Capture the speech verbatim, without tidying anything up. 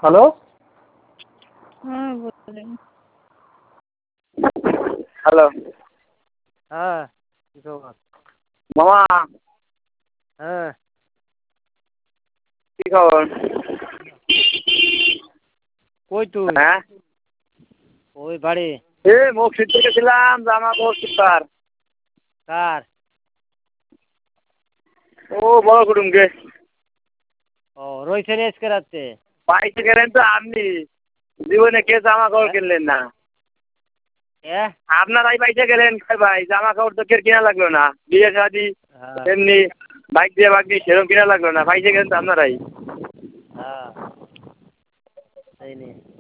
Hello. হ্যাঁ বলেন। Hello. হ্যাঁ কি খবর? মামা। হ্যাঁ কি খবর? কই তুই? হ্যাঁ ওই বাড়ি। এ মসজিদ থেকে গেছিলাম জামা কাপড় কিনবার। কার? ও বড় কুটুমকে। ও রয়েছে রে আজকে রাতে। পাইতে গেলেন তো আপনি, জীবনে কে জামা কাপড় কিনলেন না? হ্যাঁ আপনারাই পাইতে গেলেন ভাই, জামা কাপড় তো কে কিনা লাগলো না, বিয়ে শাদি হ্যাঁ এমনি বাইক দিয়ে বাক দিয়ে সেরকম কিনা লাগলো না, পাইতে গেলেন তো আপনারাই। হ্যাঁ তাই নি।